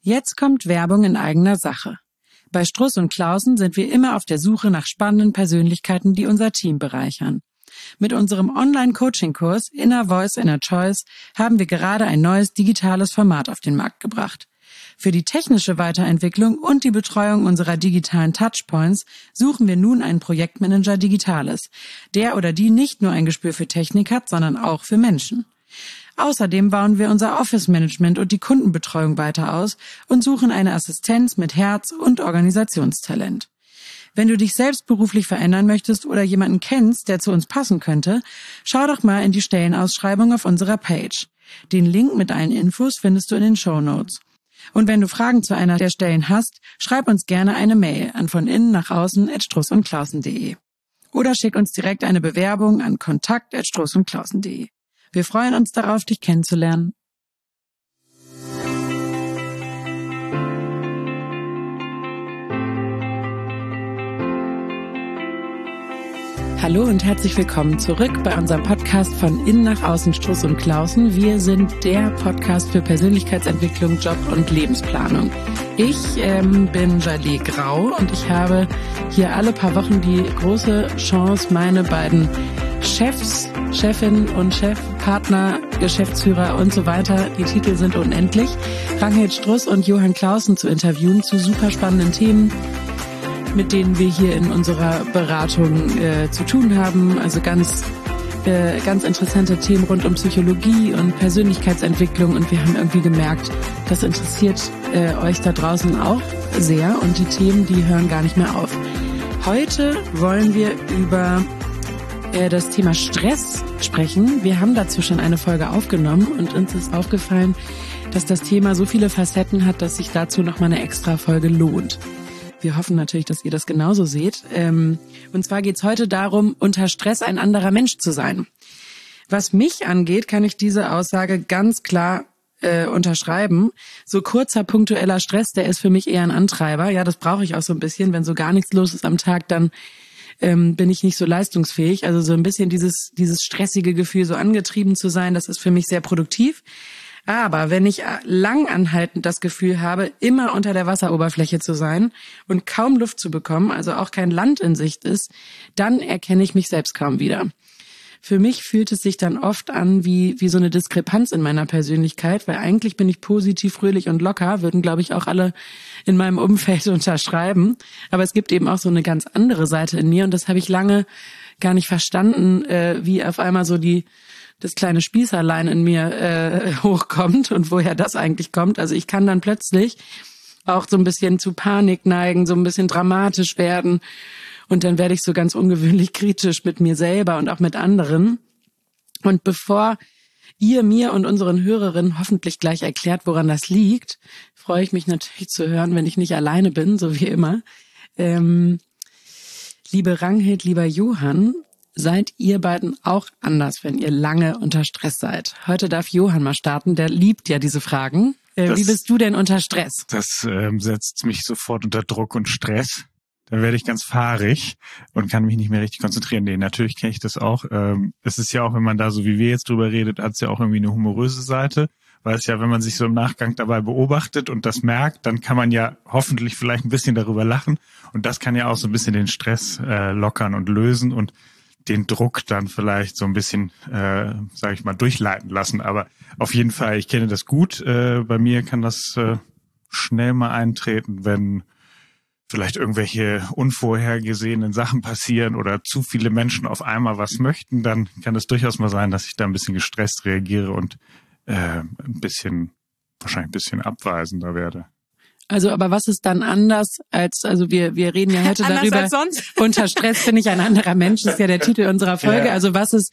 Jetzt kommt Werbung in eigener Sache. Bei Struss und Clausen sind wir immer auf der Suche nach spannenden Persönlichkeiten, die unser Team bereichern. Mit unserem Online-Coaching-Kurs Inner Voice, Inner Choice haben wir gerade ein neues digitales Format auf den Markt gebracht. Für die technische Weiterentwicklung und die Betreuung unserer digitalen Touchpoints suchen wir nun einen Projektmanager Digitales, der oder die nicht nur ein Gespür für Technik hat, sondern auch für Menschen. Außerdem bauen wir unser Office-Management und die Kundenbetreuung weiter aus und suchen eine Assistenz mit Herz und Organisationstalent. Wenn du dich selbst beruflich verändern möchtest oder jemanden kennst, der zu uns passen könnte, schau doch mal in die Stellenausschreibung auf unserer Page. Den Link mit allen Infos findest du in den Shownotes. Und wenn du Fragen zu einer der Stellen hast, schreib uns gerne eine Mail an voninnennachaußen@strussundklausen.de oder schick uns direkt eine Bewerbung an kontakt@strussundklausen.de. Wir freuen uns darauf, dich kennenzulernen. Hallo und herzlich willkommen zurück bei unserem Podcast von Innen nach Außen, Struss und Clausen. Wir sind der Podcast für Persönlichkeitsentwicklung, Job und Lebensplanung. Ich bin Jalie Grau und ich habe hier alle paar Wochen die große Chance, meine beiden Chefs, Chefin und Chef, Partner, Geschäftsführer und so weiter, die Titel sind unendlich, Ranghild Struss und Johann Clausen zu interviewen zu super spannenden Themen, mit denen wir hier in unserer Beratung zu tun haben. Also ganz interessante Themen rund um Psychologie und Persönlichkeitsentwicklung. Und wir haben irgendwie gemerkt, das interessiert euch da draußen auch sehr. Und die Themen, die hören gar nicht mehr auf. Heute wollen wir über das Thema Stress sprechen. Wir haben dazu schon eine Folge aufgenommen und uns ist aufgefallen, dass das Thema so viele Facetten hat, dass sich dazu nochmal eine extra Folge lohnt. Wir hoffen natürlich, dass ihr das genauso seht. Und zwar geht es heute darum, unter Stress ein anderer Mensch zu sein. Was mich angeht, kann ich diese Aussage ganz klar unterschreiben. So kurzer, punktueller Stress, der ist für mich eher ein Antreiber. Ja, das brauche ich auch so ein bisschen. Wenn so gar nichts los ist am Tag, dann bin ich nicht so leistungsfähig. Also so ein bisschen dieses stressige Gefühl, so angetrieben zu sein, das ist für mich sehr produktiv. Aber wenn ich lang anhaltend das Gefühl habe, immer unter der Wasseroberfläche zu sein und kaum Luft zu bekommen, also auch kein Land in Sicht ist, dann erkenne ich mich selbst kaum wieder. Für mich fühlt es sich dann oft an wie so eine Diskrepanz in meiner Persönlichkeit, weil eigentlich bin ich positiv, fröhlich und locker, würden, glaube ich, auch alle in meinem Umfeld unterschreiben. Aber es gibt eben auch so eine ganz andere Seite in mir und das habe ich lange gar nicht verstanden, wie auf einmal so das kleine Spießerlein in mir hochkommt und woher das eigentlich kommt. Also ich kann dann plötzlich auch so ein bisschen zu Panik neigen, so ein bisschen dramatisch werden und dann werde ich so ganz ungewöhnlich kritisch mit mir selber und auch mit anderen. Und bevor ihr mir und unseren Hörerinnen hoffentlich gleich erklärt, woran das liegt, freue ich mich natürlich zu hören, wenn ich nicht alleine bin, so wie immer. Liebe Ranghild, lieber Johann, seid ihr beiden auch anders, wenn ihr lange unter Stress seid? Heute darf Johann mal starten, der liebt ja diese Fragen. Wie bist du denn unter Stress? Das setzt mich sofort unter Druck und Stress. Dann werde ich ganz fahrig und kann mich nicht mehr richtig konzentrieren. Nee, natürlich kenne ich das auch. Es ist ja auch, wenn man da so wie wir jetzt drüber redet, hat es ja auch irgendwie eine humoröse Seite. Weil es ja, wenn man sich so im Nachgang dabei beobachtet und das merkt, dann kann man ja hoffentlich vielleicht ein bisschen darüber lachen. Und das kann ja auch so ein bisschen den Stress lockern und lösen und den Druck dann vielleicht so ein bisschen, sage ich mal, durchleiten lassen. Aber auf jeden Fall, ich kenne das gut. Bei mir kann das schnell mal eintreten, wenn vielleicht irgendwelche unvorhergesehenen Sachen passieren oder zu viele Menschen auf einmal was möchten. Dann kann es durchaus mal sein, dass ich da ein bisschen gestresst reagiere und wahrscheinlich ein bisschen abweisender werde. Also, aber was ist dann anders also wir reden ja heute darüber, unter Stress finde ich ein anderer Mensch, ist ja der Titel unserer Folge. Ja. Also was ist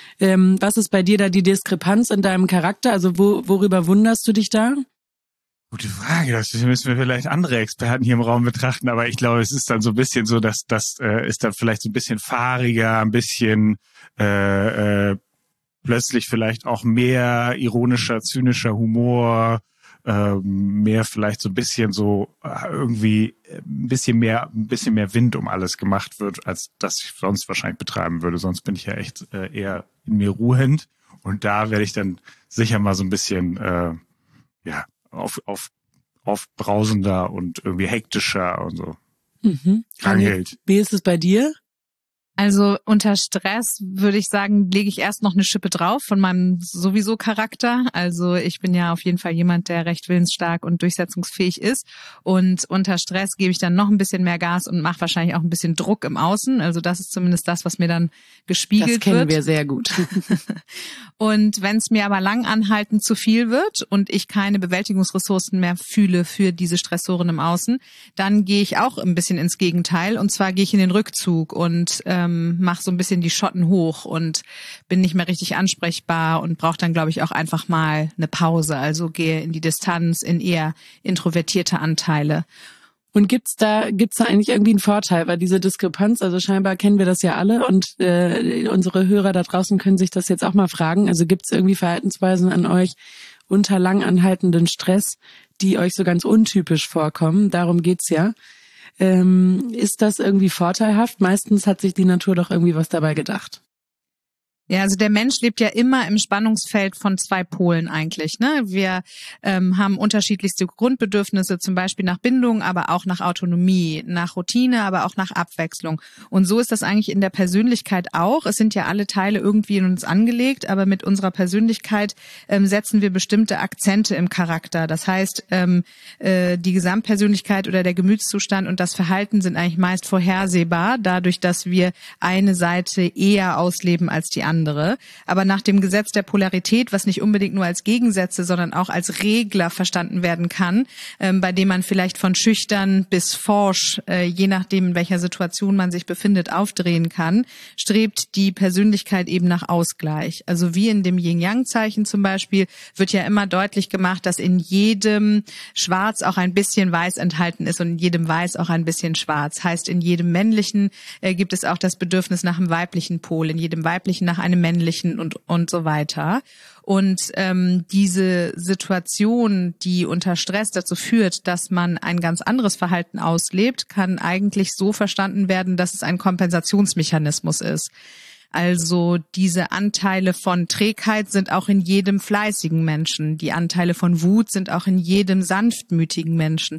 bei dir da die Diskrepanz in deinem Charakter? Also worüber wunderst du dich da? Gute Frage, das müssen wir vielleicht andere Experten hier im Raum betrachten, aber ich glaube, es ist dann so ein bisschen so, dass das ist dann vielleicht so ein bisschen fahriger, ein bisschen plötzlich vielleicht auch mehr ironischer, zynischer Humor, mehr vielleicht so ein bisschen so irgendwie ein bisschen mehr Wind um alles gemacht wird, als das ich sonst wahrscheinlich betreiben würde. Sonst bin ich ja echt eher in mir ruhend und da werde ich dann sicher mal so ein bisschen auf aufbrausender und irgendwie hektischer und so. Rangelt. Wie ist es bei dir? Also unter Stress würde ich sagen, lege ich erst noch eine Schippe drauf von meinem sowieso Charakter. Also ich bin ja auf jeden Fall jemand, der recht willensstark und durchsetzungsfähig ist. Und unter Stress gebe ich dann noch ein bisschen mehr Gas und mache wahrscheinlich auch ein bisschen Druck im Außen. Also das ist zumindest das, was mir dann gespiegelt wird. Das kennen wir sehr gut. Und wenn es mir aber langanhaltend zu viel wird und ich keine Bewältigungsressourcen mehr fühle für diese Stressoren im Außen, dann gehe ich auch ein bisschen ins Gegenteil. Und zwar gehe ich in den Rückzug und mache so ein bisschen die Schotten hoch und bin nicht mehr richtig ansprechbar und brauche dann, glaube ich, auch einfach mal eine Pause. Also gehe in die Distanz, in eher introvertierte Anteile. Und gibt's da eigentlich irgendwie einen Vorteil, weil diese Diskrepanz, also scheinbar kennen wir das ja alle und unsere Hörer da draußen können sich das jetzt auch mal fragen. Also gibt's irgendwie Verhaltensweisen an euch unter lang anhaltenden Stress, die euch so ganz untypisch vorkommen? Darum geht's ja. Ist das irgendwie vorteilhaft? Meistens hat sich die Natur doch irgendwie was dabei gedacht. Ja, also der Mensch lebt ja immer im Spannungsfeld von zwei Polen eigentlich, ne? Wir haben unterschiedlichste Grundbedürfnisse, zum Beispiel nach Bindung, aber auch nach Autonomie, nach Routine, aber auch nach Abwechslung. Und so ist das eigentlich in der Persönlichkeit auch. Es sind ja alle Teile irgendwie in uns angelegt, aber mit unserer Persönlichkeit setzen wir bestimmte Akzente im Charakter. Das heißt, die Gesamtpersönlichkeit oder der Gemütszustand und das Verhalten sind eigentlich meist vorhersehbar, dadurch, dass wir eine Seite eher ausleben als die andere. Aber nach dem Gesetz der Polarität, was nicht unbedingt nur als Gegensätze, sondern auch als Regler verstanden werden kann, bei dem man vielleicht von schüchtern bis forsch, je nachdem in welcher Situation man sich befindet, aufdrehen kann, strebt die Persönlichkeit eben nach Ausgleich. Also wie in dem Yin-Yang-Zeichen zum Beispiel wird ja immer deutlich gemacht, dass in jedem Schwarz auch ein bisschen Weiß enthalten ist und in jedem Weiß auch ein bisschen Schwarz. Heißt, in jedem Männlichen gibt es auch das Bedürfnis nach einem weiblichen Pol, in jedem Weiblichen nach einem männlichen und so weiter. Und diese Situation, die unter Stress dazu führt, dass man ein ganz anderes Verhalten auslebt, kann eigentlich so verstanden werden, dass es ein Kompensationsmechanismus ist. Also diese Anteile von Trägheit sind auch in jedem fleißigen Menschen. Die Anteile von Wut sind auch in jedem sanftmütigen Menschen.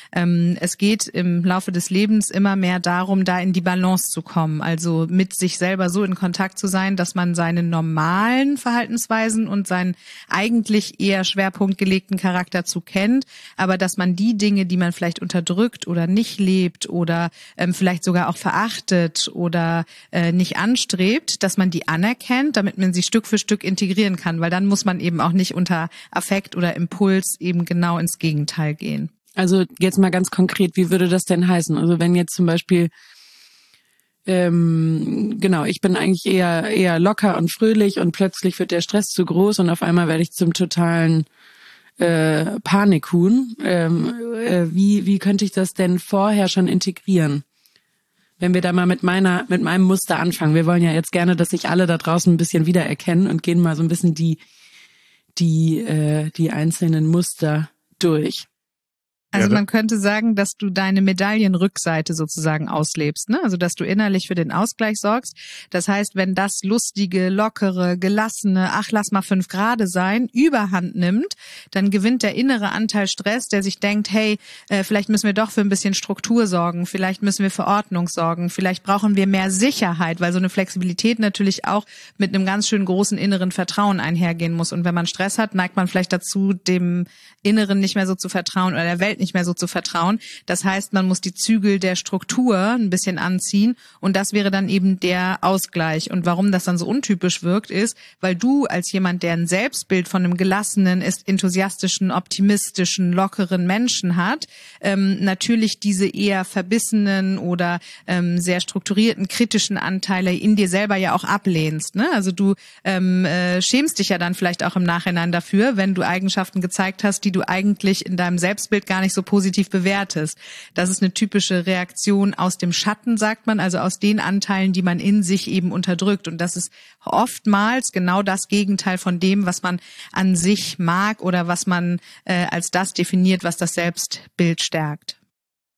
Es geht im Laufe des Lebens immer mehr darum, da in die Balance zu kommen. Also mit sich selber so in Kontakt zu sein, dass man seine normalen Verhaltensweisen und seinen eigentlich eher schwerpunktgelegten Charakter zu kennt, aber dass man die Dinge, die man vielleicht unterdrückt oder nicht lebt oder vielleicht sogar auch verachtet oder nicht anstrebt, dass man die anerkennt, damit man sie Stück für Stück integrieren kann, weil dann muss man eben auch nicht unter Affekt oder Impuls eben genau ins Gegenteil gehen. Also jetzt mal ganz konkret, wie würde das denn heißen? Also wenn jetzt zum Beispiel, ich bin eigentlich eher locker und fröhlich und plötzlich wird der Stress zu groß und auf einmal werde ich zum totalen Panikhuhn. Wie könnte ich das denn vorher schon integrieren? Wenn wir da mal mit meinem Muster anfangen. Wir wollen ja jetzt gerne, dass sich alle da draußen ein bisschen wiedererkennen und gehen mal so ein bisschen die einzelnen Muster durch. Also man könnte sagen, dass du deine Medaillenrückseite sozusagen auslebst, ne? Also dass du innerlich für den Ausgleich sorgst. Das heißt, wenn das lustige, lockere, gelassene, ach lass mal 5 Grad sein, Überhand nimmt, dann gewinnt der innere Anteil Stress, der sich denkt, hey, vielleicht müssen wir doch für ein bisschen Struktur sorgen, vielleicht müssen wir für Ordnung sorgen, vielleicht brauchen wir mehr Sicherheit, weil so eine Flexibilität natürlich auch mit einem ganz schön großen inneren Vertrauen einhergehen muss. Und wenn man Stress hat, neigt man vielleicht dazu, dem Inneren nicht mehr so zu vertrauen oder der Welt nicht mehr so zu vertrauen. Das heißt, man muss die Zügel der Struktur ein bisschen anziehen und das wäre dann eben der Ausgleich. Und warum das dann so untypisch wirkt, ist, weil du als jemand, der ein Selbstbild von einem gelassenen, enthusiastischen, optimistischen, lockeren Menschen hat, natürlich diese eher verbissenen oder sehr strukturierten, kritischen Anteile in dir selber ja auch ablehnst, ne? Also du schämst dich ja dann vielleicht auch im Nachhinein dafür, wenn du Eigenschaften gezeigt hast, die du eigentlich in deinem Selbstbild gar nicht so positiv bewertest. Das ist eine typische Reaktion aus dem Schatten, sagt man, also aus den Anteilen, die man in sich eben unterdrückt. Und das ist oftmals genau das Gegenteil von dem, was man an sich mag oder was man als das definiert, was das Selbstbild stärkt.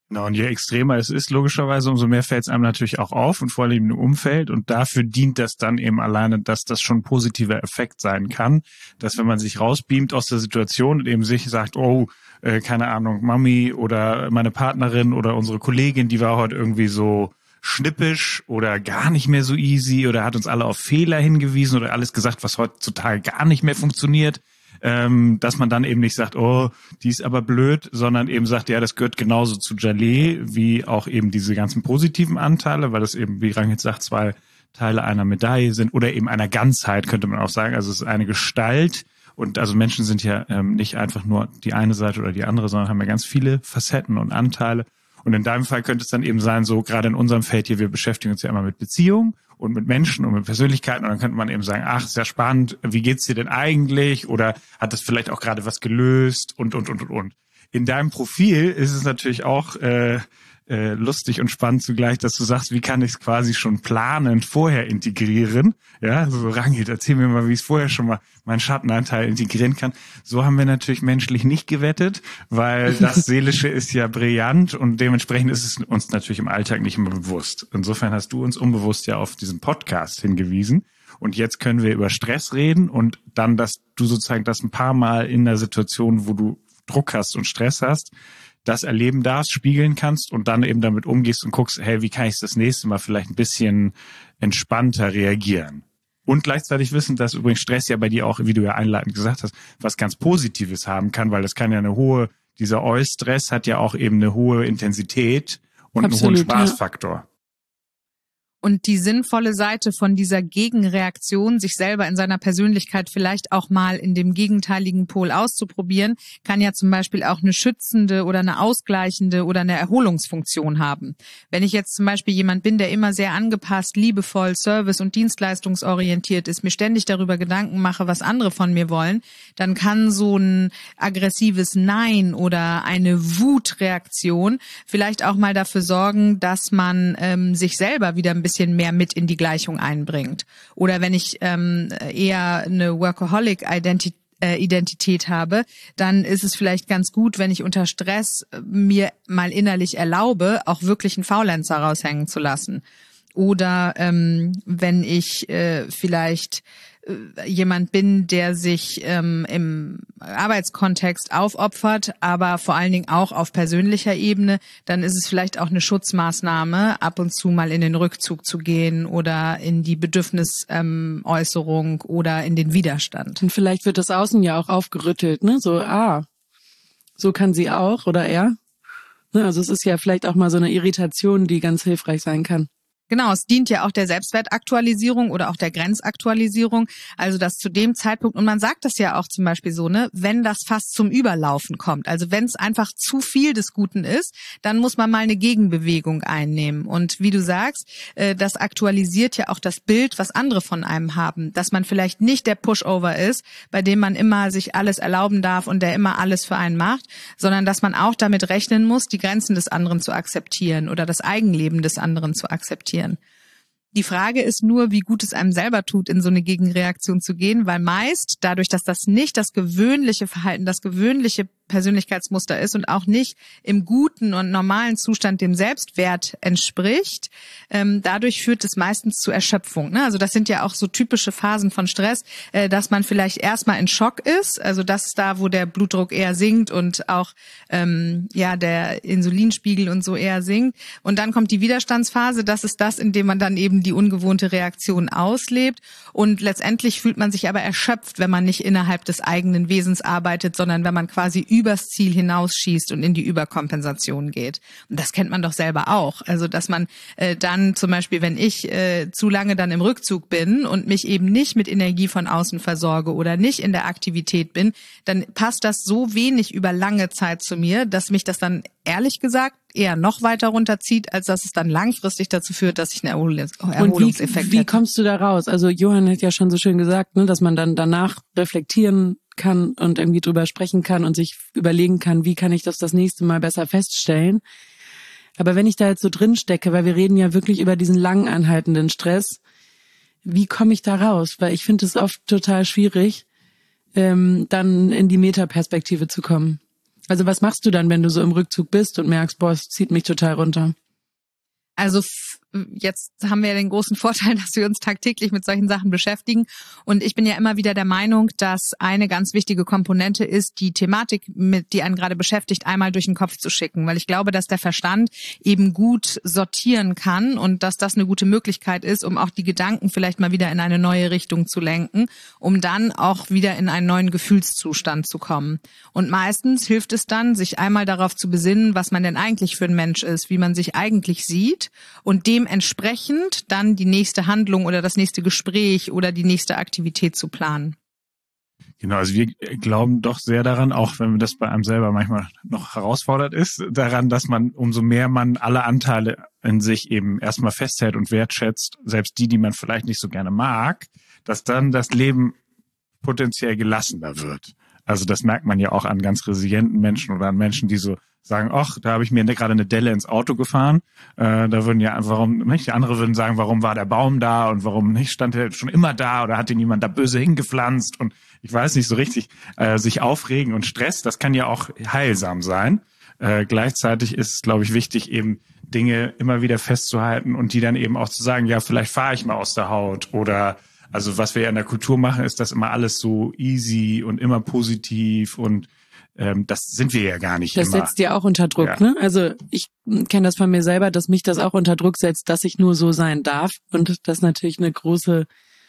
Genau, und je extremer es ist, logischerweise, umso mehr fällt es einem natürlich auch auf und vor allem im Umfeld. Und dafür dient das dann eben alleine, dass das schon ein positiver Effekt sein kann, dass wenn man sich rausbeamt aus der Situation und eben sich sagt, keine Ahnung, Mami oder meine Partnerin oder unsere Kollegin, die war heute irgendwie so schnippisch oder gar nicht mehr so easy oder hat uns alle auf Fehler hingewiesen oder alles gesagt, was heutzutage gar nicht mehr funktioniert. Dass man dann eben nicht sagt, die ist aber blöd, sondern eben sagt, ja, das gehört genauso zu Jaleh, wie auch eben diese ganzen positiven Anteile, weil das eben, wie Ragnhild sagt, 2 Teile einer Medaille sind oder eben einer Ganzheit, könnte man auch sagen. Also es ist eine Gestalt und also Menschen sind ja nicht einfach nur die eine Seite oder die andere, sondern haben ja ganz viele Facetten und Anteile. Und in deinem Fall könnte es dann eben sein, so gerade in unserem Feld hier, wir beschäftigen uns ja immer mit Beziehungen und mit Menschen und mit Persönlichkeiten und dann könnte man eben sagen, ist ja spannend, wie geht's dir denn eigentlich oder hat das vielleicht auch gerade was gelöst und. In deinem Profil ist es natürlich auch lustig und spannend zugleich, dass du sagst, wie kann ich es quasi schon planend vorher integrieren? Ja, so Ragnhild, erzähl mir mal, wie ich es vorher schon mal meinen Schattenanteil integrieren kann. So haben wir natürlich menschlich nicht gewettet, weil das Seelische ist ja brillant und dementsprechend ist es uns natürlich im Alltag nicht immer bewusst. Insofern hast du uns unbewusst ja auf diesen Podcast hingewiesen und jetzt können wir über Stress reden und dann, dass du sozusagen das ein paar Mal in der Situation, wo du Druck hast und Stress hast, das erleben darfst, spiegeln kannst und dann eben damit umgehst und guckst, hey, wie kann ich das nächste Mal vielleicht ein bisschen entspannter reagieren? Und gleichzeitig wissen, dass übrigens Stress ja bei dir auch, wie du ja einleitend gesagt hast, was ganz Positives haben kann, weil das kann ja dieser Eustress hat ja auch eben eine hohe Intensität und Absolut, einen hohen Spaßfaktor. Ja. Und die sinnvolle Seite von dieser Gegenreaktion, sich selber in seiner Persönlichkeit vielleicht auch mal in dem gegenteiligen Pol auszuprobieren, kann ja zum Beispiel auch eine schützende oder eine ausgleichende oder eine Erholungsfunktion haben. Wenn ich jetzt zum Beispiel jemand bin, der immer sehr angepasst, liebevoll, service- und dienstleistungsorientiert ist, mir ständig darüber Gedanken mache, was andere von mir wollen, dann kann so ein aggressives Nein oder eine Wutreaktion vielleicht auch mal dafür sorgen, dass man sich selber wieder ein bisschen mehr mit in die Gleichung einbringt. Oder wenn ich eher eine Workaholic-Identität habe, dann ist es vielleicht ganz gut, wenn ich unter Stress mir mal innerlich erlaube, auch wirklich einen Faulenzer raushängen zu lassen. Oder wenn ich vielleicht jemand bin, der sich im Arbeitskontext aufopfert, aber vor allen Dingen auch auf persönlicher Ebene, dann ist es vielleicht auch eine Schutzmaßnahme, ab und zu mal in den Rückzug zu gehen oder in die Bedürfnisäußerung oder in den Widerstand. Und vielleicht wird das Außen ja auch aufgerüttelt, ne? So, so kann sie auch oder er. Ne? Also es ist ja vielleicht auch mal so eine Irritation, die ganz hilfreich sein kann. Genau, es dient ja auch der Selbstwertaktualisierung oder auch der Grenzaktualisierung. Also dass zu dem Zeitpunkt, und man sagt das ja auch zum Beispiel so, ne, wenn das fast zum Überlaufen kommt, also wenn es einfach zu viel des Guten ist, dann muss man mal eine Gegenbewegung einnehmen. Und wie du sagst, das aktualisiert ja auch das Bild, was andere von einem haben. Dass man vielleicht nicht der Pushover ist, bei dem man immer sich alles erlauben darf und der immer alles für einen macht, sondern dass man auch damit rechnen muss, die Grenzen des anderen zu akzeptieren oder das Eigenleben des anderen zu akzeptieren. Die Frage ist nur, wie gut es einem selber tut, in so eine Gegenreaktion zu gehen, weil meist dadurch, dass das nicht das gewöhnliche Verhalten, das gewöhnliche Persönlichkeitsmuster ist und auch nicht im guten und normalen Zustand dem Selbstwert entspricht, dadurch führt es meistens zu Erschöpfung. Ne? Also das sind ja auch so typische Phasen von Stress, dass man vielleicht erstmal in Schock ist, also das ist da, wo der Blutdruck eher sinkt und auch der Insulinspiegel und so eher sinkt. Und dann kommt die Widerstandsphase, das ist das, in dem man dann eben die ungewohnte Reaktion auslebt. Und letztendlich fühlt man sich aber erschöpft, wenn man nicht innerhalb des eigenen Wesens arbeitet, sondern wenn man quasi übers Ziel hinausschießt und in die Überkompensation geht. Und das kennt man doch selber auch. Also dass man dann zum Beispiel, wenn ich zu lange dann im Rückzug bin und mich eben nicht mit Energie von außen versorge oder nicht in der Aktivität bin, dann passt das so wenig über lange Zeit zu mir, dass mich das dann ehrlich gesagt eher noch weiter runterzieht, als dass es dann langfristig dazu führt, dass ich einen Erholungseffekt hätte. Und wie kommst du da raus? Also Johann hat ja schon so schön gesagt, ne, dass man dann danach reflektieren kann und irgendwie drüber sprechen kann und sich überlegen kann, wie kann ich das nächste Mal besser feststellen. Aber wenn ich da jetzt so drin stecke, weil wir reden ja wirklich über diesen lang anhaltenden Stress, wie komme ich da raus? Weil ich finde es oft total schwierig, dann in die Metaperspektive zu kommen. Also was machst du dann, wenn du so im Rückzug bist und merkst, boah, es zieht mich total runter? Also jetzt haben wir ja den großen Vorteil, dass wir uns tagtäglich mit solchen Sachen beschäftigen. Und ich bin ja immer wieder der Meinung, dass eine ganz wichtige Komponente ist, die Thematik, die einen gerade beschäftigt, einmal durch den Kopf zu schicken. Weil ich glaube, dass der Verstand eben gut sortieren kann und dass das eine gute Möglichkeit ist, um auch die Gedanken vielleicht mal wieder in eine neue Richtung zu lenken, um dann auch wieder in einen neuen Gefühlszustand zu kommen. Und meistens hilft es dann, sich einmal darauf zu besinnen, was man denn eigentlich für ein Mensch ist, wie man sich eigentlich sieht und dementsprechend dann die nächste Handlung oder das nächste Gespräch oder die nächste Aktivität zu planen. Genau, also wir glauben doch sehr daran, auch wenn das bei einem selber manchmal noch herausfordernd ist, daran, dass man, umso mehr man alle Anteile in sich eben erstmal festhält und wertschätzt, selbst die man vielleicht nicht so gerne mag, dass dann das Leben potenziell gelassener wird. Also das merkt man ja auch an ganz resilienten Menschen oder an Menschen, die so sagen, ach, da habe ich mir gerade eine Delle ins Auto gefahren. Da würden ja, warum nicht? Die andere würden sagen, warum war der Baum da und warum nicht? Stand der schon immer da oder hat den jemand da böse hingepflanzt? Und ich weiß nicht so richtig, sich aufregen und Stress, das kann ja auch heilsam sein. Gleichzeitig ist es, glaube ich, wichtig, eben Dinge immer wieder festzuhalten und die dann eben auch zu sagen, ja, vielleicht fahre ich mal aus der Haut oder also was wir ja in der Kultur machen, ist das immer alles so easy und immer positiv und das sind wir ja gar nicht das immer. Das setzt dir auch unter Druck, ja. Ne? Also ich kenne das von mir selber, dass mich das auch unter Druck setzt, dass ich nur so sein darf und das natürlich eine große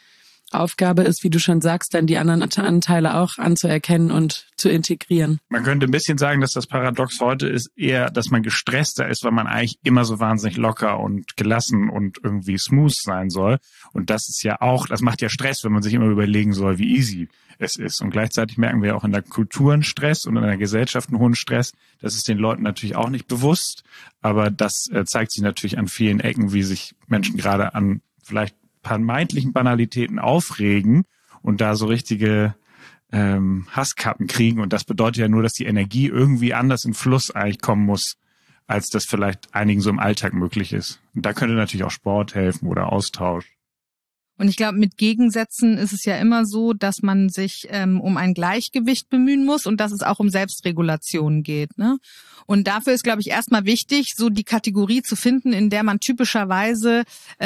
Aufgabe ist, wie du schon sagst, dann die anderen Anteile auch anzuerkennen und zu integrieren. Man könnte ein bisschen sagen, dass das Paradox heute ist eher, dass man gestresster ist, weil man eigentlich immer so wahnsinnig locker und gelassen und irgendwie smooth sein soll. Und das ist ja auch, das macht ja Stress, wenn man sich immer überlegen soll, wie easy es ist. Und gleichzeitig merken wir auch in der Kultur einen Stress und in der Gesellschaft einen hohen Stress. Das ist den Leuten natürlich auch nicht bewusst, aber das zeigt sich natürlich an vielen Ecken, wie sich Menschen gerade an vielleicht vermeintlichen Banalitäten aufregen und da so richtige Hasskappen kriegen. Und das bedeutet ja nur, dass die Energie irgendwie anders in Fluss eigentlich kommen muss, als das vielleicht einigen so im Alltag möglich ist. Und da könnte natürlich auch Sport helfen oder Austausch. Und ich glaube, mit Gegensätzen ist es ja immer so, dass man sich um ein Gleichgewicht bemühen muss und dass es auch um Selbstregulation geht, ne? Und dafür ist, glaube ich, erstmal wichtig, so die Kategorie zu finden, in der man typischerweise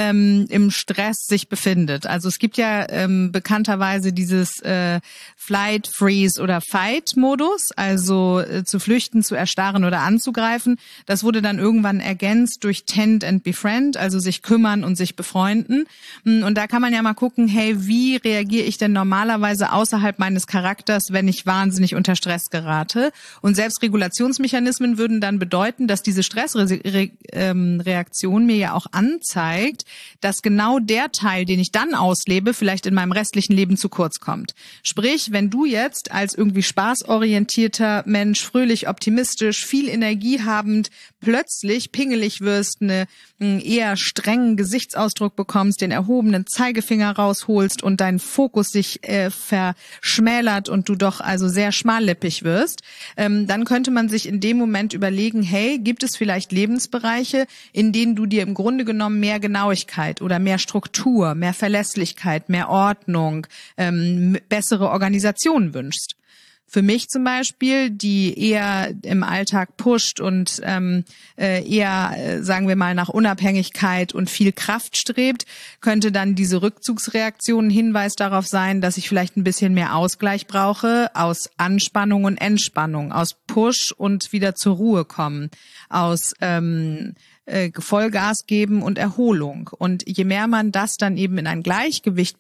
im Stress sich befindet. Also es gibt ja bekannterweise dieses Flight, Freeze oder Fight-Modus, also zu flüchten, zu erstarren oder anzugreifen. Das wurde dann irgendwann ergänzt durch Tend and Befriend, also sich kümmern und sich befreunden. Und da kann man ja mal gucken, hey, wie reagiere ich denn normalerweise außerhalb meines Charakters, wenn ich wahnsinnig unter Stress gerate? Und Selbstregulationsmechanismen würden dann bedeuten, dass diese Stressreaktion mir ja auch anzeigt, dass genau der Teil, den ich dann auslebe, vielleicht in meinem restlichen Leben zu kurz kommt. Sprich, wenn du jetzt als irgendwie spaßorientierter Mensch, fröhlich, optimistisch, viel Energie habend, plötzlich pingelig wirst, einen eher strengen Gesichtsausdruck bekommst, den erhobenen Zeigefinger rausholst und dein Fokus sich verschmälert und du doch also sehr schmallippig wirst, dann könnte man sich in dem Moment überlegen, hey, gibt es vielleicht Lebensbereiche, in denen du dir im Grunde genommen mehr Genauigkeit oder mehr Struktur, mehr Verlässlichkeit, mehr Ordnung, bessere Organisation wünschst? Für mich zum Beispiel, die eher im Alltag pusht und eher, sagen wir mal, nach Unabhängigkeit und viel Kraft strebt, könnte dann diese Rückzugsreaktion ein Hinweis darauf sein, dass ich vielleicht ein bisschen mehr Ausgleich brauche aus Anspannung und Entspannung, aus Push und wieder zur Ruhe kommen, aus Vollgas geben und Erholung. Und je mehr man das dann eben in ein Gleichgewicht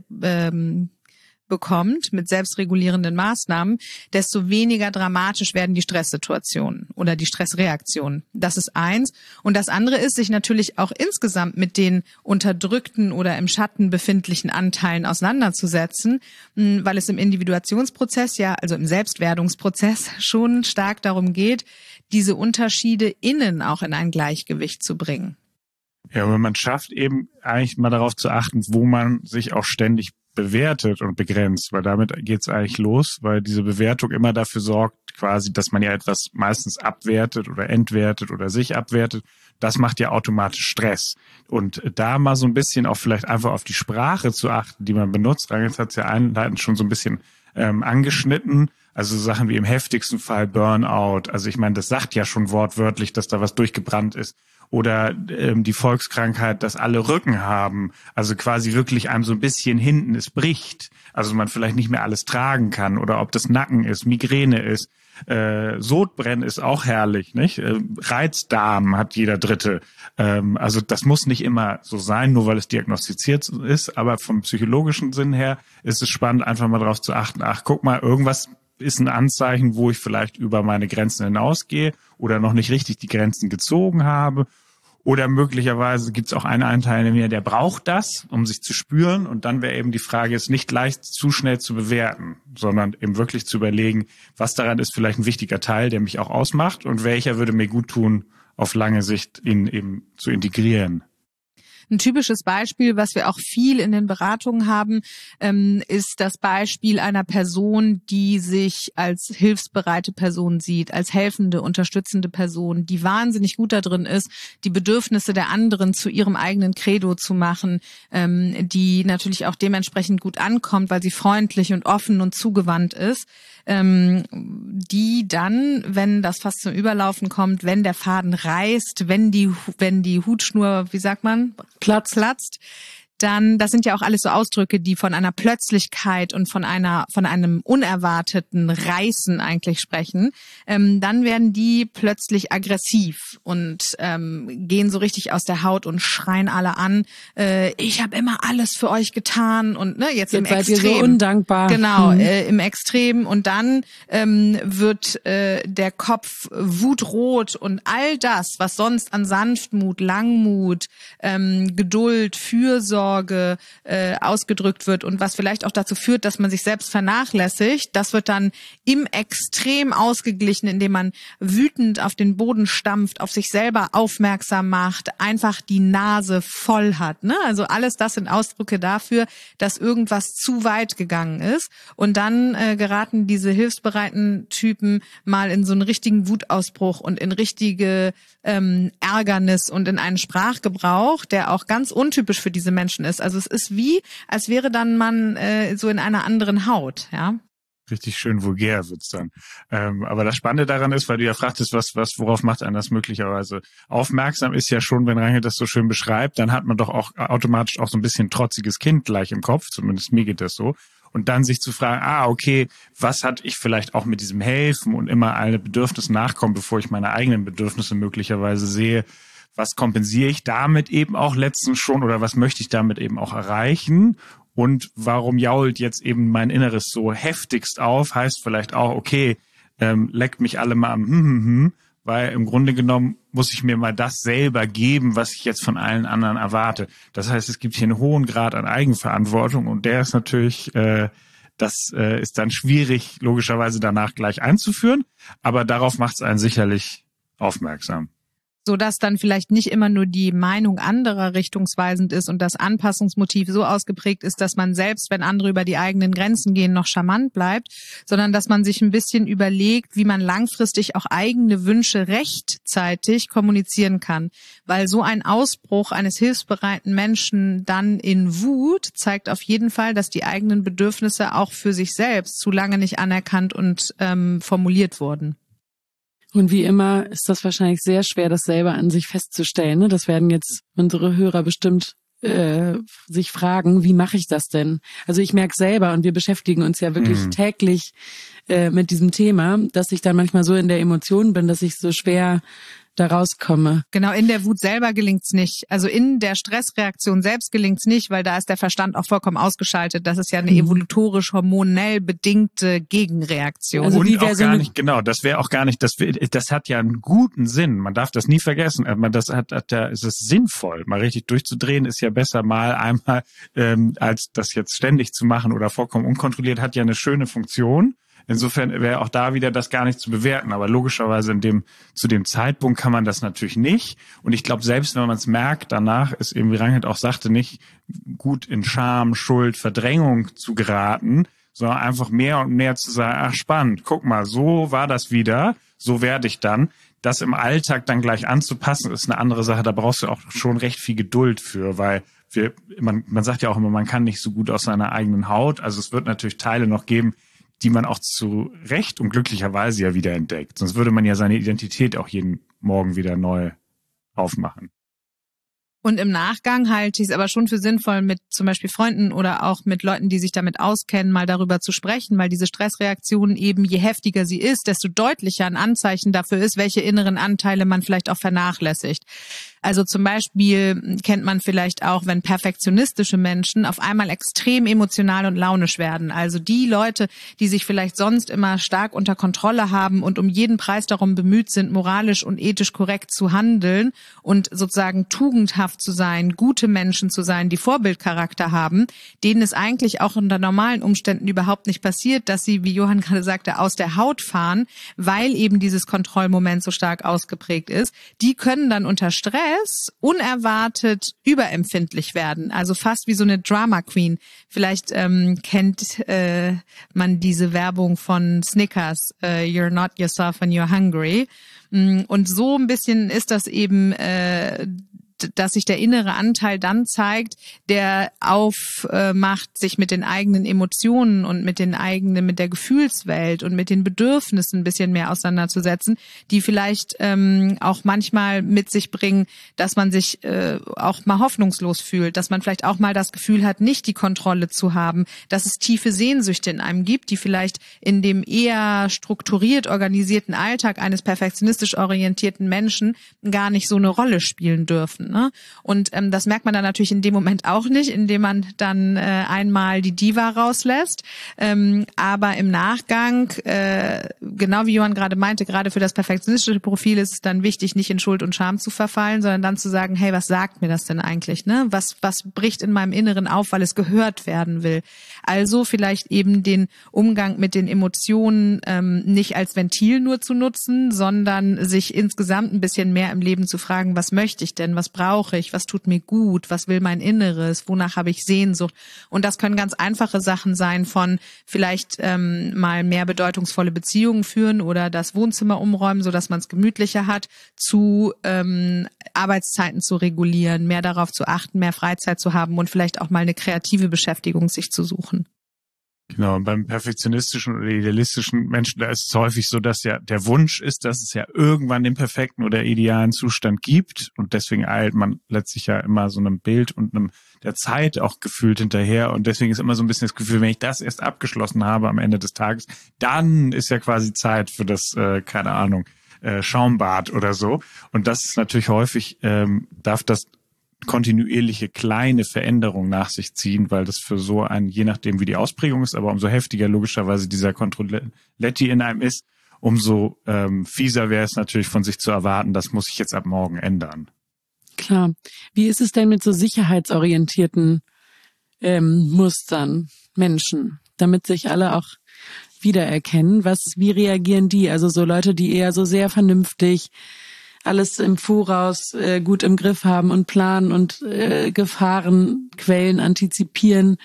bekommt mit selbstregulierenden Maßnahmen, desto weniger dramatisch werden die Stresssituationen oder die Stressreaktionen. Das ist eins. Und das andere ist, sich natürlich auch insgesamt mit den unterdrückten oder im Schatten befindlichen Anteilen auseinanderzusetzen, weil es im Individuationsprozess, ja, also im Selbstwerdungsprozess schon stark darum geht, diese Unterschiede innen auch in ein Gleichgewicht zu bringen. Ja, aber man schafft eben eigentlich mal darauf zu achten, wo man sich auch ständig bewertet und begrenzt, weil damit geht's eigentlich los, weil diese Bewertung immer dafür sorgt, quasi, dass man ja etwas meistens abwertet oder entwertet oder sich abwertet. Das macht ja automatisch Stress. Und da mal so ein bisschen auch vielleicht einfach auf die Sprache zu achten, die man benutzt. Jetzt hat's ja einleitend schon so ein bisschen angeschnitten. Also Sachen wie im heftigsten Fall Burnout. Also ich meine, das sagt ja schon wortwörtlich, dass da was durchgebrannt ist. Oder die Volkskrankheit, dass alle Rücken haben. Also quasi wirklich einem so ein bisschen hinten es bricht. Also man vielleicht nicht mehr alles tragen kann. Oder ob das Nacken ist, Migräne ist. Sodbrennen ist auch herrlich, nicht? Reizdarm hat jeder Dritte. Also das muss nicht immer so sein, nur weil es diagnostiziert ist. Aber vom psychologischen Sinn her ist es spannend, einfach mal darauf zu achten. Ach, guck mal, irgendwas ist ein Anzeichen, wo ich vielleicht über meine Grenzen hinausgehe oder noch nicht richtig die Grenzen gezogen habe. Oder möglicherweise gibt es auch einen Anteil in mir, der braucht das, um sich zu spüren. Und dann wäre eben die Frage, es nicht leicht zu schnell zu bewerten, sondern eben wirklich zu überlegen, was daran ist vielleicht ein wichtiger Teil, der mich auch ausmacht und welcher würde mir gut tun, auf lange Sicht ihn eben zu integrieren. Ein typisches Beispiel, was wir auch viel in den Beratungen haben, ist das Beispiel einer Person, die sich als hilfsbereite Person sieht, als helfende, unterstützende Person, die wahnsinnig gut darin ist, die Bedürfnisse der anderen zu ihrem eigenen Credo zu machen, die natürlich auch dementsprechend gut ankommt, weil sie freundlich und offen und zugewandt ist, die dann, wenn das fast zum Überlaufen kommt, wenn der Faden reißt, wenn die Hutschnur, wie sagt man, platzt, dann, das sind ja auch alles so Ausdrücke, die von einer Plötzlichkeit und von einem unerwarteten Reißen eigentlich sprechen, dann werden die plötzlich aggressiv und gehen so richtig aus der Haut und schreien alle an, ich habe immer alles für euch getan und jetzt im seid Extrem. Ihr so undankbar. Genau, im Extrem und dann wird der Kopf wutrot und all das, was sonst an Sanftmut, Langmut, Geduld, Fürsorge ausgedrückt wird und was vielleicht auch dazu führt, dass man sich selbst vernachlässigt, das wird dann im Extrem ausgeglichen, indem man wütend auf den Boden stampft, auf sich selber aufmerksam macht, einfach die Nase voll hat. Ne? Also alles das sind Ausdrücke dafür, dass irgendwas zu weit gegangen ist und dann geraten diese hilfsbereiten Typen mal in so einen richtigen Wutausbruch und in richtige Ärgernis und in einen Sprachgebrauch, der auch ganz untypisch für diese Menschen ist. Also es ist wie, als wäre dann man so in einer anderen Haut, ja. Richtig schön vulgär wird's dann. Aber das Spannende daran ist, weil du ja fragtest, worauf macht einen das möglicherweise aufmerksam, ist ja schon, wenn Rangel das so schön beschreibt, dann hat man doch auch automatisch auch so ein bisschen trotziges Kind gleich im Kopf, zumindest mir geht das so. Und dann sich zu fragen, okay, was hat ich vielleicht auch mit diesem Helfen und immer alle Bedürfnisse nachkommen, bevor ich meine eigenen Bedürfnisse möglicherweise sehe, was kompensiere ich damit eben auch letztens schon oder was möchte ich damit eben auch erreichen und warum jault jetzt eben mein Inneres so heftigst auf, heißt vielleicht auch, okay, leckt mich alle mal am weil im Grunde genommen muss ich mir mal das selber geben, was ich jetzt von allen anderen erwarte. Das heißt, es gibt hier einen hohen Grad an Eigenverantwortung und der ist natürlich, das ist dann schwierig, logischerweise danach gleich einzuführen, aber darauf macht es einen sicherlich aufmerksam. So dass dann vielleicht nicht immer nur die Meinung anderer richtungsweisend ist und das Anpassungsmotiv so ausgeprägt ist, dass man selbst, wenn andere über die eigenen Grenzen gehen, noch charmant bleibt, sondern dass man sich ein bisschen überlegt, wie man langfristig auch eigene Wünsche rechtzeitig kommunizieren kann. Weil so ein Ausbruch eines hilfsbereiten Menschen dann in Wut zeigt auf jeden Fall, dass die eigenen Bedürfnisse auch für sich selbst zu lange nicht anerkannt und formuliert wurden. Und wie immer ist das wahrscheinlich sehr schwer, das selber an sich festzustellen. Ne? Das werden jetzt unsere Hörer bestimmt sich fragen, wie mache ich das denn? Also ich merke selber und wir beschäftigen uns ja wirklich täglich mit diesem Thema, dass ich dann manchmal so in der Emotion bin, dass ich so schwer da rauskomme. Genau, in der Wut selber gelingt's nicht. Also in der Stressreaktion selbst gelingt's nicht, weil da ist der Verstand auch vollkommen ausgeschaltet. Das ist ja eine evolutorisch hormonell bedingte Gegenreaktion. Also und auch gar nicht, genau, das wäre auch gar nicht, das hat ja einen guten Sinn. Man darf das nie vergessen. Das ist es sinnvoll. Mal richtig durchzudrehen ist ja besser mal einmal, als das jetzt ständig zu machen oder vollkommen unkontrolliert, hat ja eine schöne Funktion. Insofern wäre auch da wieder das gar nicht zu bewerten. Aber logischerweise zu dem Zeitpunkt kann man das natürlich nicht. Und ich glaube, selbst wenn man es merkt, danach ist eben, wie Rangel auch sagte, nicht gut in Scham, Schuld, Verdrängung zu geraten, sondern einfach mehr und mehr zu sagen, ach spannend, guck mal, so war das wieder, so werde ich dann. Das im Alltag dann gleich anzupassen, ist eine andere Sache. Da brauchst du auch schon recht viel Geduld für, weil man sagt ja auch immer, man kann nicht so gut aus seiner eigenen Haut. Also es wird natürlich Teile noch geben, die man auch zu Recht und glücklicherweise ja wieder entdeckt. Sonst würde man ja seine Identität auch jeden Morgen wieder neu aufmachen. Und im Nachgang halte ich es aber schon für sinnvoll, mit zum Beispiel Freunden oder auch mit Leuten, die sich damit auskennen, mal darüber zu sprechen, weil diese Stressreaktion eben, je heftiger sie ist, desto deutlicher ein Anzeichen dafür ist, welche inneren Anteile man vielleicht auch vernachlässigt. Also zum Beispiel kennt man vielleicht auch, wenn perfektionistische Menschen auf einmal extrem emotional und launisch werden. Also die Leute, die sich vielleicht sonst immer stark unter Kontrolle haben und um jeden Preis darum bemüht sind, moralisch und ethisch korrekt zu handeln und sozusagen tugendhaft zu sein, gute Menschen zu sein, die Vorbildcharakter haben, denen es eigentlich auch unter normalen Umständen überhaupt nicht passiert, dass sie, wie Johann gerade sagte, aus der Haut fahren, weil eben dieses Kontrollmoment so stark ausgeprägt ist. Die können dann unter Stress unerwartet überempfindlich werden, also fast wie so eine Drama Queen. Vielleicht kennt man diese Werbung von Snickers, You're not yourself when you're hungry. Und so ein bisschen ist das eben, dass sich der innere Anteil dann zeigt, der aufmacht, sich mit den eigenen Emotionen und mit der Gefühlswelt und mit den Bedürfnissen ein bisschen mehr auseinanderzusetzen, die vielleicht auch manchmal mit sich bringen, dass man sich auch mal hoffnungslos fühlt, dass man vielleicht auch mal das Gefühl hat, nicht die Kontrolle zu haben, dass es tiefe Sehnsüchte in einem gibt, die vielleicht in dem eher strukturiert organisierten Alltag eines perfektionistisch orientierten Menschen gar nicht so eine Rolle spielen dürfen. Ne? Und das merkt man dann natürlich in dem Moment auch nicht, indem man dann einmal die Diva rauslässt. Aber im Nachgang, genau wie Johann gerade meinte, gerade für das perfektionistische Profil ist es dann wichtig, nicht in Schuld und Scham zu verfallen, sondern dann zu sagen, hey, was sagt mir das denn eigentlich? Ne? Was bricht in meinem Inneren auf, weil es gehört werden will? Also vielleicht eben den Umgang mit den Emotionen nicht als Ventil nur zu nutzen, sondern sich insgesamt ein bisschen mehr im Leben zu fragen, was möchte ich denn, was brauche ich, was tut mir gut, was will mein Inneres, wonach habe ich Sehnsucht. Und das können ganz einfache Sachen sein von vielleicht mal mehr bedeutungsvolle Beziehungen führen oder das Wohnzimmer umräumen, sodass man es gemütlicher hat, zu Arbeitszeiten zu regulieren, mehr darauf zu achten, mehr Freizeit zu haben und vielleicht auch mal eine kreative Beschäftigung sich zu suchen. Genau, und beim perfektionistischen oder idealistischen Menschen, da ist es häufig so, dass ja der Wunsch ist, dass es ja irgendwann den perfekten oder idealen Zustand gibt und deswegen eilt man letztlich ja immer so einem Bild und der Zeit auch gefühlt hinterher und deswegen ist immer so ein bisschen das Gefühl, wenn ich das erst abgeschlossen habe am Ende des Tages, dann ist ja quasi Zeit für das, keine Ahnung, Schaumbad oder so und das ist natürlich häufig, darf das kontinuierliche kleine Veränderung nach sich ziehen, weil das für so ein, je nachdem wie die Ausprägung ist, aber umso heftiger logischerweise dieser Kontrolletti in einem ist, umso fieser wäre es natürlich von sich zu erwarten, das muss ich jetzt ab morgen ändern. Klar. Wie ist es denn mit so sicherheitsorientierten Mustern, Menschen, damit sich alle auch wiedererkennen? Wie reagieren die? Also so Leute, die eher so sehr vernünftig alles im Voraus gut im Griff haben und planen und Gefahrenquellen antizipieren.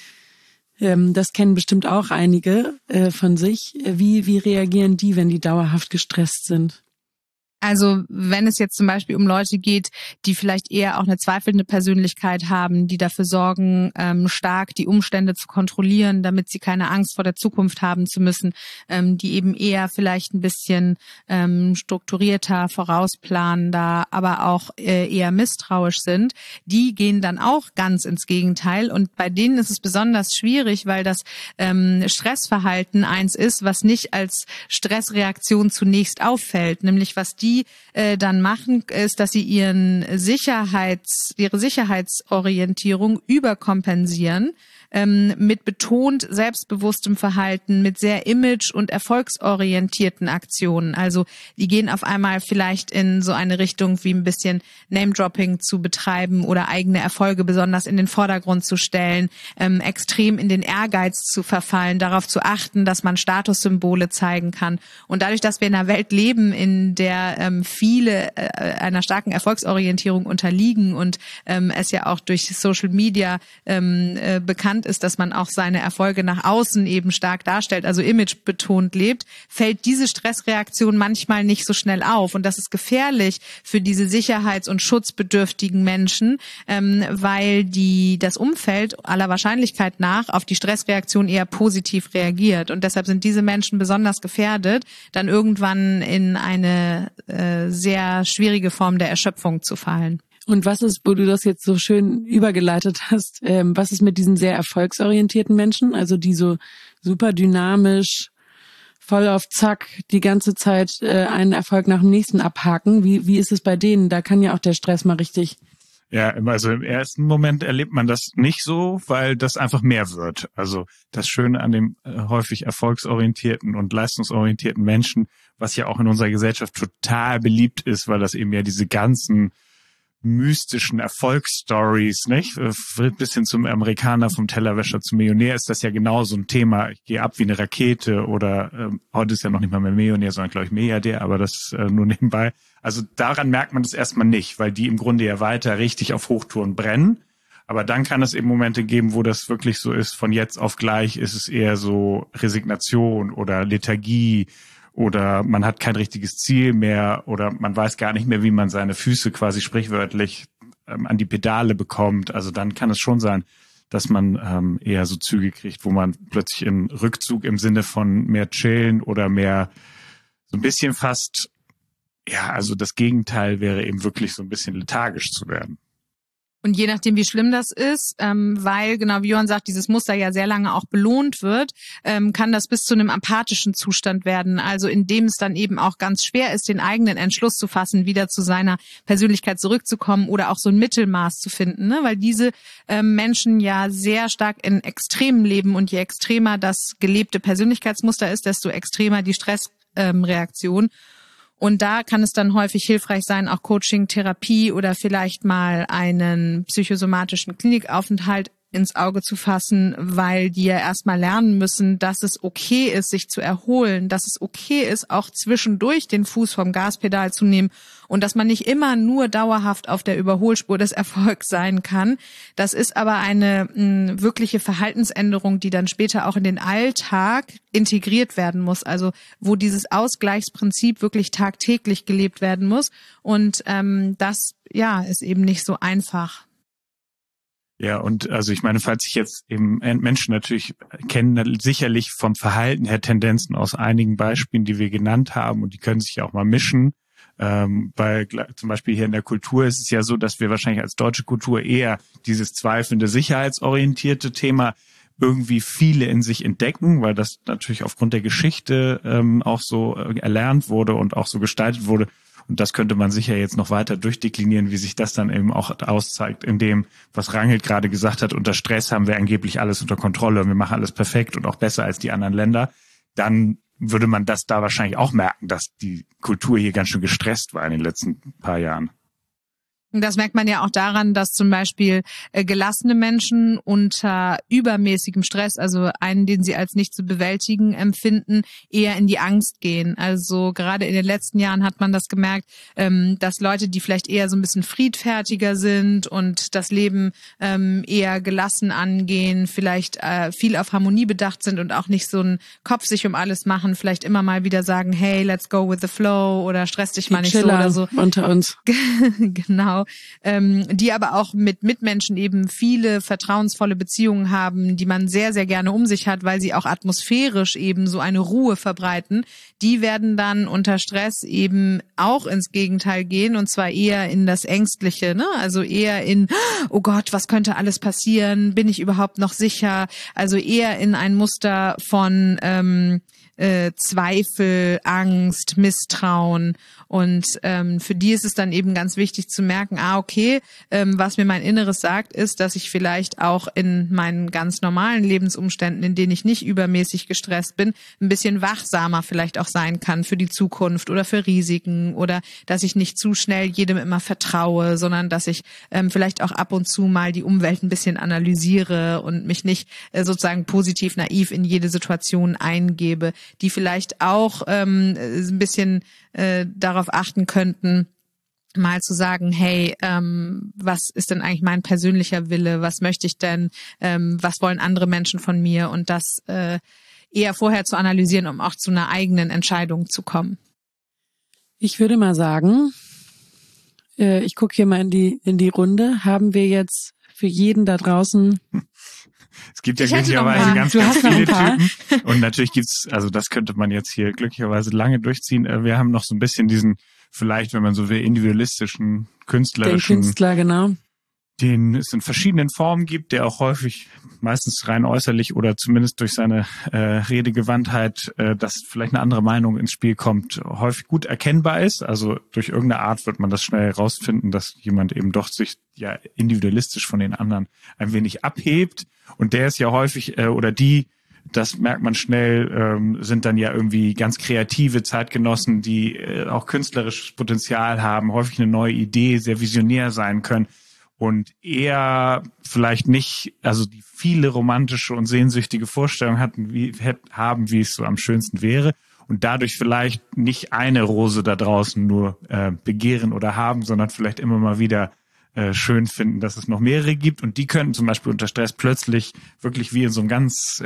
Das kennen bestimmt auch einige von sich. Wie reagieren die, wenn die dauerhaft gestresst sind? Also wenn es jetzt zum Beispiel um Leute geht, die vielleicht eher auch eine zweifelnde Persönlichkeit haben, die dafür sorgen, stark die Umstände zu kontrollieren, damit sie keine Angst vor der Zukunft haben zu müssen, die eben eher vielleicht ein bisschen strukturierter, vorausplanender, aber auch eher misstrauisch sind, die gehen dann auch ganz ins Gegenteil. Und bei denen ist es besonders schwierig, weil das Stressverhalten eins ist, was nicht als Stressreaktion zunächst auffällt, nämlich was die dann machen, ist, dass sie ihre Sicherheitsorientierung überkompensieren mit betont selbstbewusstem Verhalten, mit sehr image- und erfolgsorientierten Aktionen. Also die gehen auf einmal vielleicht in so eine Richtung wie ein bisschen Name-Dropping zu betreiben oder eigene Erfolge besonders in den Vordergrund zu stellen, extrem in den Ehrgeiz zu verfallen, darauf zu achten, dass man Statussymbole zeigen kann. Und dadurch, dass wir in einer Welt leben, in der viele einer starken Erfolgsorientierung unterliegen und es ja auch durch Social Media bekannt ist, dass man auch seine Erfolge nach außen eben stark darstellt, also imagebetont lebt, fällt diese Stressreaktion manchmal nicht so schnell auf. Und das ist gefährlich für diese sicherheits- und schutzbedürftigen Menschen, weil das Umfeld aller Wahrscheinlichkeit nach auf die Stressreaktion eher positiv reagiert. Und deshalb sind diese Menschen besonders gefährdet, dann irgendwann in eine sehr schwierige Form der Erschöpfung zu fallen. Und was ist, wo du das jetzt so schön übergeleitet hast, was ist mit diesen sehr erfolgsorientierten Menschen, also die so super dynamisch, voll auf Zack, die ganze Zeit einen Erfolg nach dem nächsten abhaken? Wie ist es bei denen? Da kann ja auch der Stress mal richtig... Ja, also im ersten Moment erlebt man das nicht so, weil das einfach mehr wird. Also das Schöne an dem häufig erfolgsorientierten und leistungsorientierten Menschen, was ja auch in unserer Gesellschaft total beliebt ist, weil das eben ja diese ganzen mystischen Erfolgsstories, nicht? Bis hin zum Amerikaner, vom Tellerwäscher zum Millionär ist das ja genau so ein Thema. Ich gehe ab wie eine Rakete oder heute ist ja noch nicht mal mehr Millionär, sondern glaube ich Milliardär, aber das nur nebenbei. Also daran merkt man das erstmal nicht, weil die im Grunde ja weiter richtig auf Hochtouren brennen. Aber dann kann es eben Momente geben, wo das wirklich so ist, von jetzt auf gleich ist es eher so Resignation oder Lethargie oder man hat kein richtiges Ziel mehr oder man weiß gar nicht mehr, wie man seine Füße quasi sprichwörtlich an die Pedale bekommt. Also dann kann es schon sein, dass man eher so Züge kriegt, wo man plötzlich in Rückzug im Sinne von mehr chillen oder mehr so ein bisschen fast, ja, also das Gegenteil wäre eben wirklich so ein bisschen lethargisch zu werden. Und je nachdem, wie schlimm das ist, weil, genau wie Johann sagt, dieses Muster ja sehr lange auch belohnt wird, kann das bis zu einem apathischen Zustand werden. Also in dem es dann eben auch ganz schwer ist, den eigenen Entschluss zu fassen, wieder zu seiner Persönlichkeit zurückzukommen oder auch so ein Mittelmaß zu finden, ne? Weil diese Menschen ja sehr stark in Extremen leben und je extremer das gelebte Persönlichkeitsmuster ist, desto extremer die Stressreaktion. Und da kann es dann häufig hilfreich sein, auch Coaching, Therapie oder vielleicht mal einen psychosomatischen Klinikaufenthalt ins Auge zu fassen, weil die ja erstmal lernen müssen, dass es okay ist, sich zu erholen, dass es okay ist, auch zwischendurch den Fuß vom Gaspedal zu nehmen und dass man nicht immer nur dauerhaft auf der Überholspur des Erfolgs sein kann. Das ist aber eine wirkliche Verhaltensänderung, die dann später auch in den Alltag integriert werden muss, also wo dieses Ausgleichsprinzip wirklich tagtäglich gelebt werden muss und das ja ist eben nicht so einfach. Ja, und also ich meine, falls sich jetzt eben Menschen natürlich kennen, sicherlich vom Verhalten her Tendenzen aus einigen Beispielen, die wir genannt haben, und die können sich ja auch mal mischen. Weil zum Beispiel hier in der Kultur ist es ja so, dass wir wahrscheinlich als deutsche Kultur eher dieses zweifelnde, sicherheitsorientierte Thema irgendwie viele in sich entdecken, weil das natürlich aufgrund der Geschichte auch so erlernt wurde und auch so gestaltet wurde. Und das könnte man sicher jetzt noch weiter durchdeklinieren, wie sich das dann eben auch auszeigt, in dem, was Rangel gerade gesagt hat, unter Stress haben wir angeblich alles unter Kontrolle und wir machen alles perfekt und auch besser als die anderen Länder. Dann würde man das da wahrscheinlich auch merken, dass die Kultur hier ganz schön gestresst war in den letzten paar Jahren. Das merkt man ja auch daran, dass zum Beispiel gelassene Menschen unter übermäßigem Stress, also einen, den sie als nicht zu bewältigen empfinden, eher in die Angst gehen. Also gerade in den letzten Jahren hat man das gemerkt, dass Leute, die vielleicht eher so ein bisschen friedfertiger sind und das Leben eher gelassen angehen, vielleicht viel auf Harmonie bedacht sind und auch nicht so einen Kopf sich um alles machen, vielleicht immer mal wieder sagen, hey, let's go with the flow oder stress dich mal nicht so oder so. Unter uns. Genau. Die aber auch mit Mitmenschen eben viele vertrauensvolle Beziehungen haben, die man sehr, sehr gerne um sich hat, weil sie auch atmosphärisch eben so eine Ruhe verbreiten. Die werden dann unter Stress eben auch ins Gegenteil gehen und zwar eher in das Ängstliche, ne? Also eher in, oh Gott, was könnte alles passieren? Bin ich überhaupt noch sicher? Also eher in ein Muster von Zweifel, Angst, Misstrauen. Und für die ist es dann eben ganz wichtig zu merken, okay, was mir mein Inneres sagt, ist, dass ich vielleicht auch in meinen ganz normalen Lebensumständen, in denen ich nicht übermäßig gestresst bin, ein bisschen wachsamer vielleicht auch sein kann für die Zukunft oder für Risiken oder dass ich nicht zu schnell jedem immer vertraue, sondern dass ich vielleicht auch ab und zu mal die Umwelt ein bisschen analysiere und mich nicht sozusagen positiv naiv in jede Situation eingebe, die vielleicht auch ein bisschen darauf achten könnten, mal zu sagen, hey, was ist denn eigentlich mein persönlicher Wille? Was möchte ich denn? Was wollen andere Menschen von mir? Und das eher vorher zu analysieren, um auch zu einer eigenen Entscheidung zu kommen. Ich würde mal sagen, ich gucke hier mal in die Runde. Haben wir jetzt für jeden da draußen... Es gibt ja glücklicherweise ganz viele Typen. Und natürlich gibt's, also das könnte man jetzt hier glücklicherweise lange durchziehen. Wir haben noch so ein bisschen diesen, vielleicht, wenn man so will, individualistischen, künstlerischen... Den Künstler, genau. Den es in verschiedenen Formen gibt, der auch häufig, meistens rein äußerlich oder zumindest durch seine Redegewandtheit, dass vielleicht eine andere Meinung ins Spiel kommt, häufig gut erkennbar ist. Also durch irgendeine Art wird man das schnell herausfinden, dass jemand eben doch sich ja individualistisch von den anderen ein wenig abhebt. Und der ist ja häufig, oder die, das merkt man schnell, sind dann ja irgendwie ganz kreative Zeitgenossen, die auch künstlerisches Potenzial haben, häufig eine neue Idee, sehr visionär sein können. Und eher vielleicht nicht, also die viele romantische und sehnsüchtige Vorstellungen haben, wie es so am schönsten wäre und dadurch vielleicht nicht eine Rose da draußen nur begehren oder haben, sondern vielleicht immer mal wieder schön finden, dass es noch mehrere gibt und die könnten zum Beispiel unter Stress plötzlich wirklich wie in so einem ganz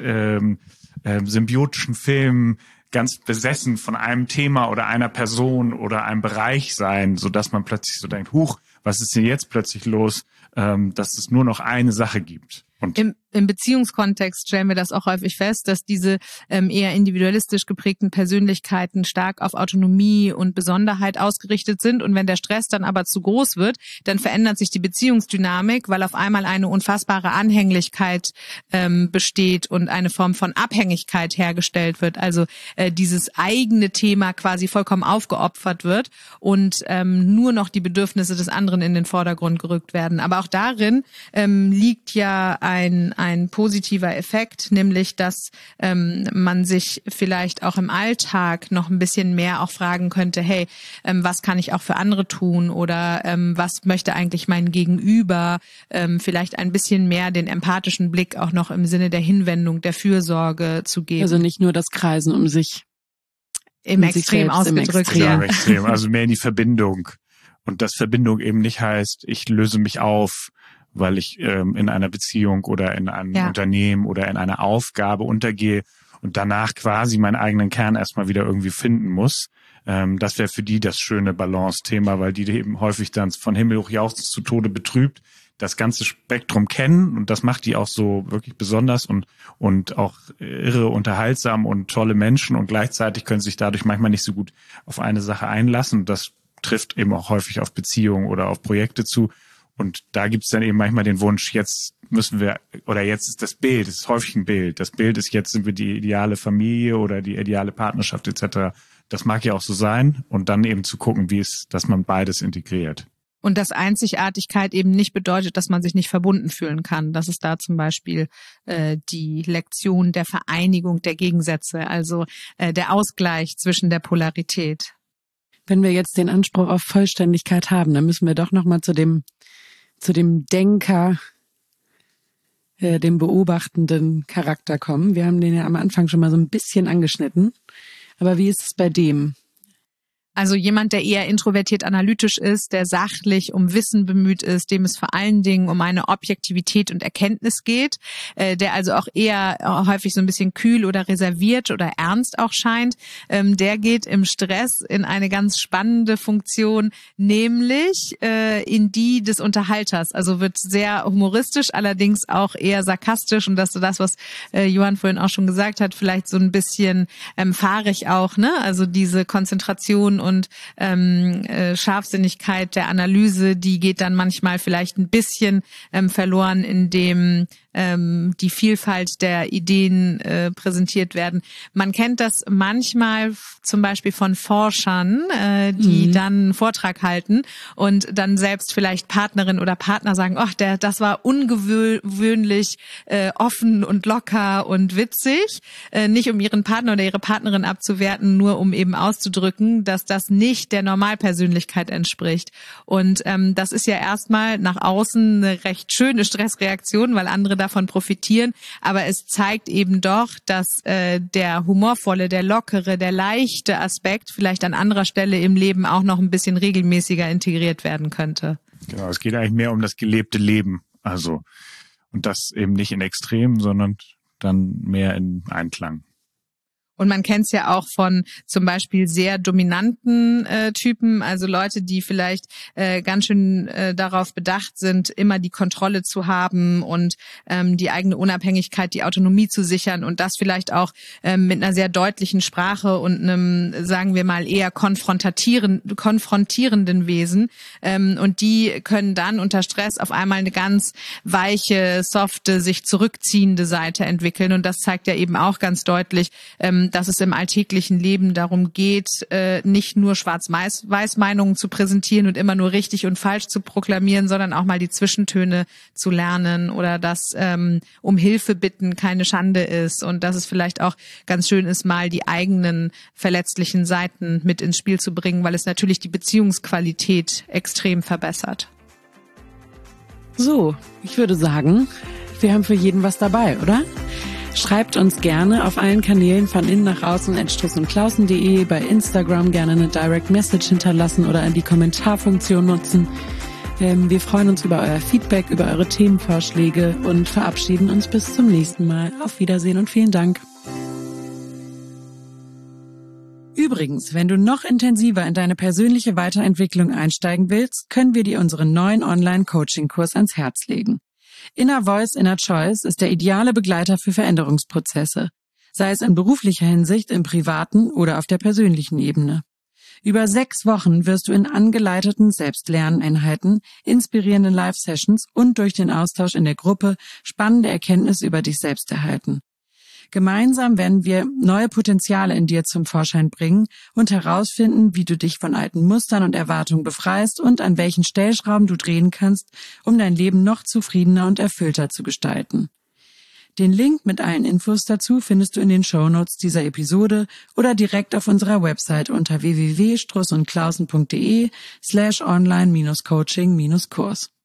symbiotischen Film ganz besessen von einem Thema oder einer Person oder einem Bereich sein, so dass man plötzlich so denkt, huch, was ist denn jetzt plötzlich los, dass es nur noch eine Sache gibt. Und Im Beziehungskontext stellen wir das auch häufig fest, dass diese eher individualistisch geprägten Persönlichkeiten stark auf Autonomie und Besonderheit ausgerichtet sind. Und wenn der Stress dann aber zu groß wird, dann verändert sich die Beziehungsdynamik, weil auf einmal eine unfassbare Anhänglichkeit besteht und eine Form von Abhängigkeit hergestellt wird. Also dieses eigene Thema quasi vollkommen aufgeopfert wird und nur noch die Bedürfnisse des anderen in den Vordergrund gerückt werden. Aber auch darin liegt ja ein positiver Effekt, nämlich dass man sich vielleicht auch im Alltag noch ein bisschen mehr auch fragen könnte, hey, was kann ich auch für andere tun oder was möchte eigentlich mein Gegenüber, vielleicht ein bisschen mehr den empathischen Blick auch noch im Sinne der Hinwendung, der Fürsorge zu geben. Also nicht nur das Kreisen um sich. Im Extrem ausgedrückt, ja. Im Extrem, also mehr in die Verbindung. Und dass Verbindung eben nicht heißt, ich löse mich auf, weil ich in einer Beziehung oder in einem Unternehmen oder in einer Aufgabe untergehe und danach quasi meinen eigenen Kern erstmal wieder irgendwie finden muss. Das wäre für die das schöne Balance-Thema, weil die eben häufig dann von Himmel hoch jauchzend zu Tode betrübt das ganze Spektrum kennen und das macht die auch so wirklich besonders und auch irre unterhaltsam und tolle Menschen und gleichzeitig können sich dadurch manchmal nicht so gut auf eine Sache einlassen. Das trifft eben auch häufig auf Beziehungen oder auf Projekte zu. Und da gibt's dann eben manchmal den Wunsch, jetzt müssen wir, oder jetzt ist das Bild, es ist häufig ein Bild. Das Bild ist, jetzt sind wir die ideale Familie oder die ideale Partnerschaft etc. Das mag ja auch so sein. Und dann eben zu gucken, dass man beides integriert. Und dass Einzigartigkeit eben nicht bedeutet, dass man sich nicht verbunden fühlen kann. Das ist da zum Beispiel die Lektion der Vereinigung der Gegensätze, also der Ausgleich zwischen der Polarität. Wenn wir jetzt den Anspruch auf Vollständigkeit haben, dann müssen wir doch nochmal zu dem Denker, dem beobachtenden Charakter kommen. Wir haben den ja am Anfang schon mal so ein bisschen angeschnitten. Aber wie ist es bei dem? Also jemand, der eher introvertiert analytisch ist, der sachlich um Wissen bemüht ist, dem es vor allen Dingen um eine Objektivität und Erkenntnis geht, der also auch eher häufig so ein bisschen kühl oder reserviert oder ernst auch scheint, der geht im Stress in eine ganz spannende Funktion, nämlich in die des Unterhalters. Also wird sehr humoristisch, allerdings auch eher sarkastisch und das ist das, was Johann vorhin auch schon gesagt hat, vielleicht so ein bisschen fahrig auch, ne? Also diese Konzentration und Scharfsinnigkeit der Analyse, die geht dann manchmal vielleicht ein bisschen verloren, indem die Vielfalt der Ideen präsentiert werden. Man kennt das manchmal zum Beispiel von Forschern, die dann einen Vortrag halten und dann selbst vielleicht Partnerin oder Partner sagen, ach, das war ungewöhnlich offen und locker und witzig. Nicht um ihren Partner oder ihre Partnerin abzuwerten, nur um eben auszudrücken, dass das nicht der Normalpersönlichkeit entspricht. Und das ist ja erstmal nach außen eine recht schöne Stressreaktion, weil andere davon profitieren. Aber es zeigt eben doch, dass der humorvolle, der lockere, der leichte Aspekt vielleicht an anderer Stelle im Leben auch noch ein bisschen regelmäßiger integriert werden könnte. Genau, es geht eigentlich mehr um das gelebte Leben. Also, und das eben nicht in Extremen, sondern dann mehr in Einklang. Und man kennt es ja auch von zum Beispiel sehr dominanten Typen, also Leute, die vielleicht ganz schön darauf bedacht sind, immer die Kontrolle zu haben und die eigene Unabhängigkeit, die Autonomie zu sichern und das vielleicht auch mit einer sehr deutlichen Sprache und einem, sagen wir mal, eher konfrontierenden Wesen. Und die können dann unter Stress auf einmal eine ganz weiche, softe, sich zurückziehende Seite entwickeln. Und das zeigt ja eben auch ganz deutlich, dass es im alltäglichen Leben darum geht, nicht nur Schwarz-Weiß-Meinungen zu präsentieren und immer nur richtig und falsch zu proklamieren, sondern auch mal die Zwischentöne zu lernen oder dass um Hilfe bitten keine Schande ist und dass es vielleicht auch ganz schön ist, mal die eigenen verletzlichen Seiten mit ins Spiel zu bringen, weil es natürlich die Beziehungsqualität extrem verbessert. So, ich würde sagen, wir haben für jeden was dabei, oder? Schreibt uns gerne auf allen Kanälen von innen nach außen @strussundklausen.de, bei Instagram gerne eine Direct Message hinterlassen oder die Kommentarfunktion nutzen. Wir freuen uns über euer Feedback, über eure Themenvorschläge und verabschieden uns bis zum nächsten Mal. Auf Wiedersehen und vielen Dank. Übrigens, wenn du noch intensiver in deine persönliche Weiterentwicklung einsteigen willst, können wir dir unseren neuen Online-Coaching-Kurs ans Herz legen. Inner Voice, Inner Choice ist der ideale Begleiter für Veränderungsprozesse, sei es in beruflicher Hinsicht, im privaten oder auf der persönlichen Ebene. Über 6 Wochen wirst du in angeleiteten Selbstlerneinheiten, inspirierenden Live-Sessions und durch den Austausch in der Gruppe spannende Erkenntnisse über dich selbst erhalten. Gemeinsam werden wir neue Potenziale in dir zum Vorschein bringen und herausfinden, wie du dich von alten Mustern und Erwartungen befreist und an welchen Stellschrauben du drehen kannst, um dein Leben noch zufriedener und erfüllter zu gestalten. Den Link mit allen Infos dazu findest du in den Shownotes dieser Episode oder direkt auf unserer Website unter www.strussundklausen.de/online-coaching-Kurs.